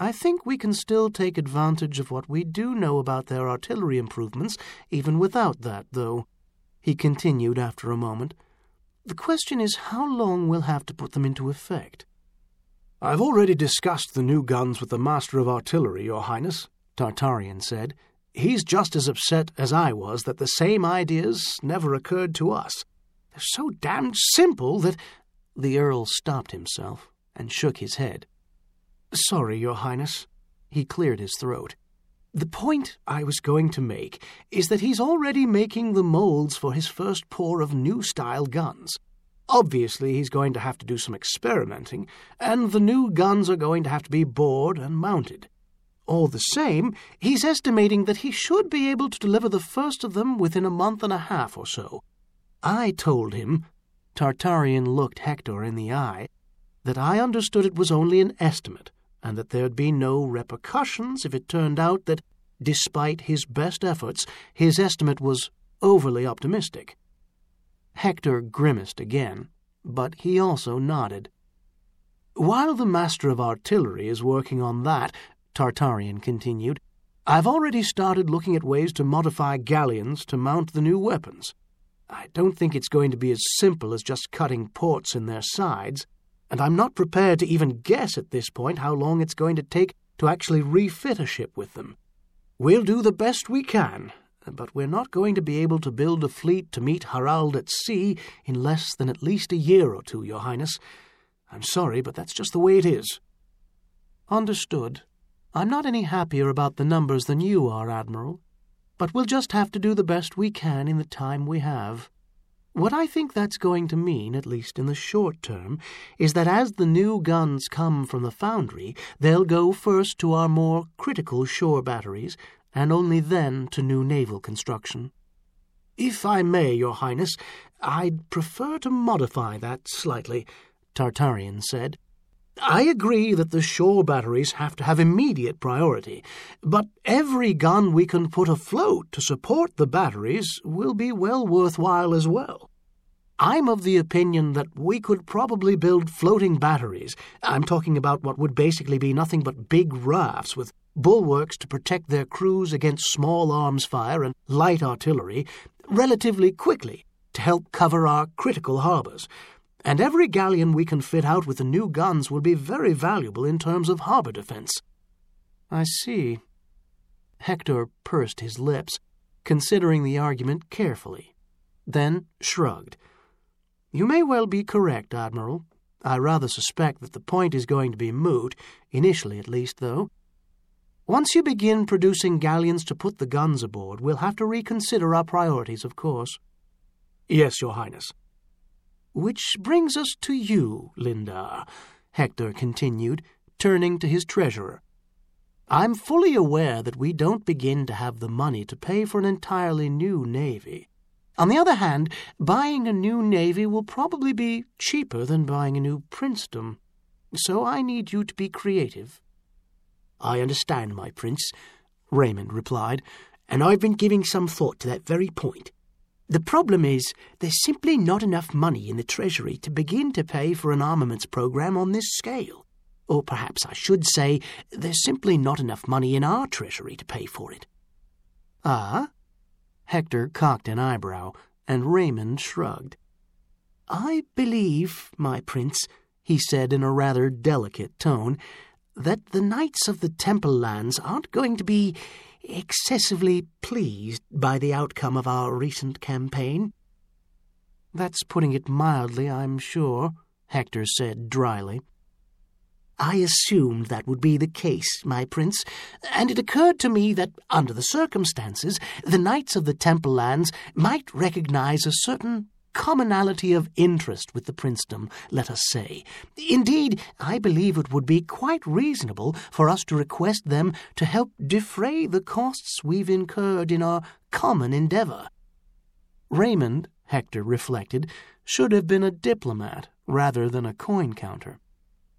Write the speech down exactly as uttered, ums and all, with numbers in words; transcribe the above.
I think we can still take advantage of what we do know about their artillery improvements, even without that, though," he continued after a moment. "The question is how long we'll have to put them into effect." "I've already discussed the new guns with the Master of Artillery, Your Highness," Tartarian said. "He's just as upset as I was that the same ideas never occurred to us. They're so damned simple that—" The Earl stopped himself and shook his head. "Sorry, Your Highness." He cleared his throat. "The point I was going to make is that he's already making the molds for his first pour of new-style guns. Obviously, he's going to have to do some experimenting, and the new guns are going to have to be bored and mounted. All the same, he's estimating that he should be able to deliver the first of them within a month and a half or so. I told him," Tartarian looked Hector in the eye, "that I understood it was only an estimate, and that there'd be no repercussions if it turned out that, despite his best efforts, his estimate was overly optimistic." Hector grimaced again, but he also nodded. "While the Master of Artillery is working on that," Tartarian continued, "I've already started looking at ways to modify galleons to mount the new weapons. I don't think it's going to be as simple as just cutting ports in their sides, and I'm not prepared to even guess at this point how long it's going to take to actually refit a ship with them. We'll do the best we can, but we're not going to be able to build a fleet to meet Harald at sea in less than at least a year or two, Your Highness. I'm sorry, but that's just the way it is." "Understood. I'm not any happier about the numbers than you are, Admiral, but we'll just have to do the best we can in the time we have. What I think that's going to mean, at least in the short term, is that as the new guns come from the foundry, they'll go first to our more critical shore batteries, and only then to new naval construction." "If I may, Your Highness, I'd prefer to modify that slightly," Tartarian said. "I agree that the shore batteries have to have immediate priority, but every gun we can put afloat to support the batteries will be well worthwhile as well. I'm of the opinion that we could probably build floating batteries. I'm talking about what would basically be nothing but big rafts with bulwarks to protect their crews against small arms fire and light artillery relatively quickly to help cover our critical harbors. And every galleon we can fit out with the new guns will be very valuable in terms of harbor defense." "I see." Hector pursed his lips, considering the argument carefully, then shrugged. "You may well be correct, Admiral. I rather suspect that the point is going to be moot, initially at least, though. Once you begin producing galleons to put the guns aboard, we'll have to reconsider our priorities, of course." "Yes, Your Highness." "Which brings us to you, Lindar," Hector continued, turning to his treasurer. "I'm fully aware that we don't begin to have the money to pay for an entirely new navy. On the other hand, buying a new navy will probably be cheaper than buying a new princedom. So I need you to be creative." "I understand, my prince," Raymond replied, "and I've been giving some thought to that very point. The problem is there's simply not enough money in the Treasury to begin to pay for an armaments program on this scale. Or perhaps I should say there's simply not enough money in our Treasury to pay for it." "Ah?" Hector cocked an eyebrow, and Raymond shrugged. "I believe, my prince," he said in a rather delicate tone, "that the Knights of the Temple Lands aren't going to be excessively pleased by the outcome of our recent campaign." "That's putting it mildly, I'm sure," Hector said dryly. "I assumed that would be the case, my prince, and it occurred to me that, under the circumstances, the Knights of the Temple Lands might recognize a certain commonality of interest with the princedom, let us say. Indeed, I believe it would be quite reasonable for us to request them to help defray the costs we've incurred in our common endeavor." Raymond, Hector reflected, should have been a diplomat rather than a coin counter.